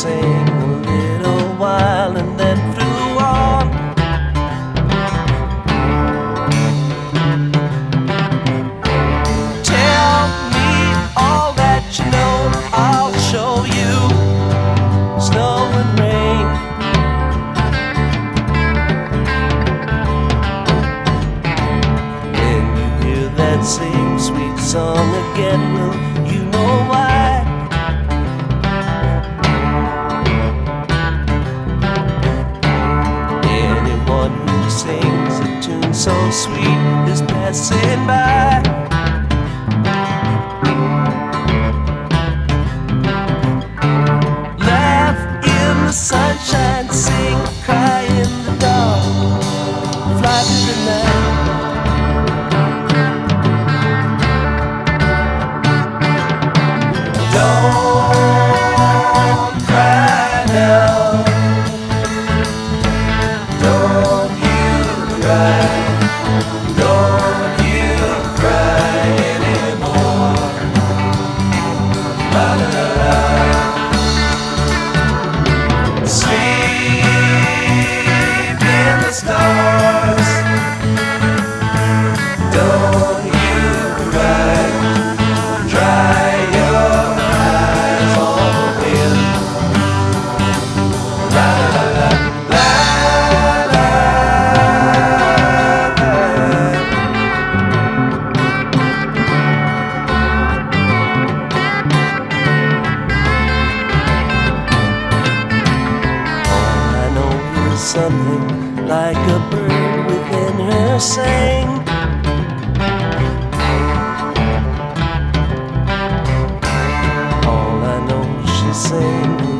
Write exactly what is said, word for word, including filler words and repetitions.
sang a little while and then flew on. Tell me all that you know, I'll show you snow and rain. When you hear that same sweet song again, will you know why? Anyone who sings a tune so sweet is passing by. Laugh in the sunshine, sing, cry in the dark, fly through the night. Don't cry now. Don't you cry. Don't you cry anymore. La la la la. Sleep in the stars. Don't you cry. Dry your eyes on the wind. La la la la la la. All I know is something like a bird within her sang. All I know, she sang.